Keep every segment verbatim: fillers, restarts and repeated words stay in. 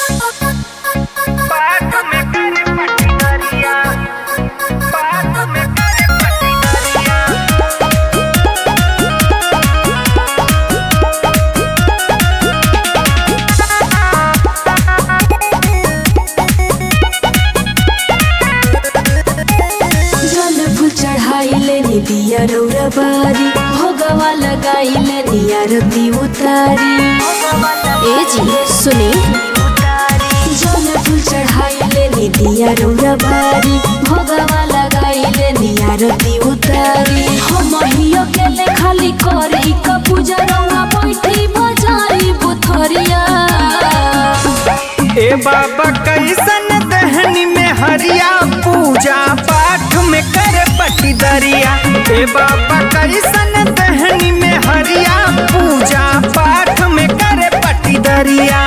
दिया रौरा बारी भोगवा लगाइले दिया रती उतारी। ए जी सुनी जल फूल चढ़ाइले नी दिया रौरा बारी भोगवा लगाइले दिया रती उतारी। हम हियो के ले खाली करी का पूजा रौरा बैठी बजाई बुथरिया। ए बाबा कैसन दहनी में हरिया पूजा पाठ में कर पटी दरिया। ए बाबा कैसन दहनी में हरिया पूजा पाठ में कर पटी दरिया।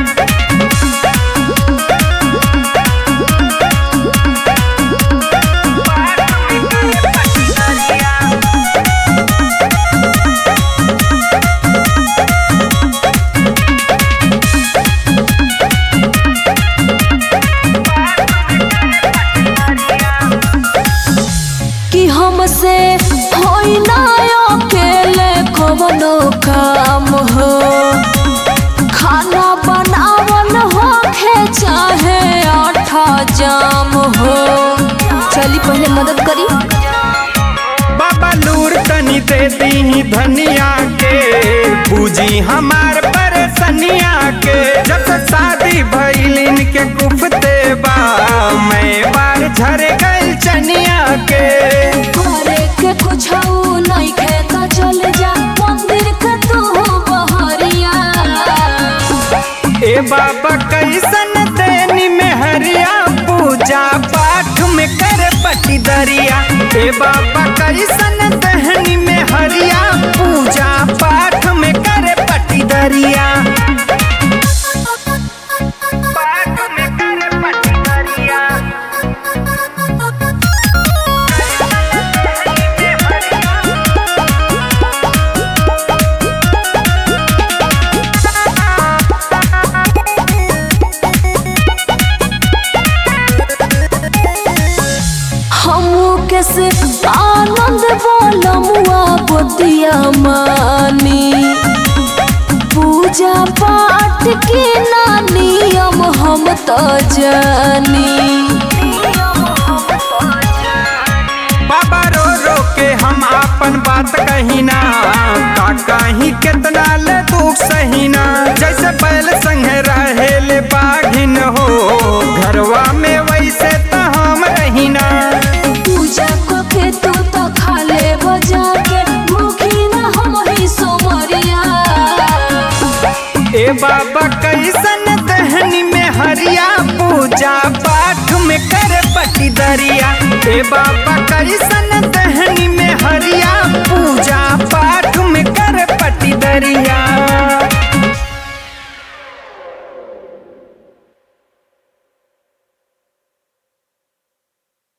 हमसे होई ना अकेले कवनो काम हो, खाना बनावन होखे चाहे आटा जाम हो। चली पहले मदद करी। बाबा लूर तनी दे दी धनिया के पूजी हमार परेशानिया के। जब से शादी भइलिन के कुफते बा मैं बार झरे गइल चनिया के। कुछ नहीं खेता चल जा मंदिर के तू बहरिया। ए बाबा कैसन देनी में हरिया पूजा पाठ में कर पटी दरिया। ए बाबा कैसन दहनी में हरिया पूजा पाठ में कर पटी दरिया। कैसे आनंद बोलमुआ गोतिया मानी पूजा पाठ के ना नियम हम तो जानी। बाबा रो रो के हम अपन बात कही ना का कहीं कितना ले दुख सहीना। जैसे बैल संग रहे ले बाघिन हो घरवा में वैसे तो हम रहीना। पूजा को के तू तो खाले बजा के मुखी ना हम ही सोमरिया। ए बाबा कैसन दहनी में हरिया पूजा पाठ में कर पटी दरिया। ए बाबा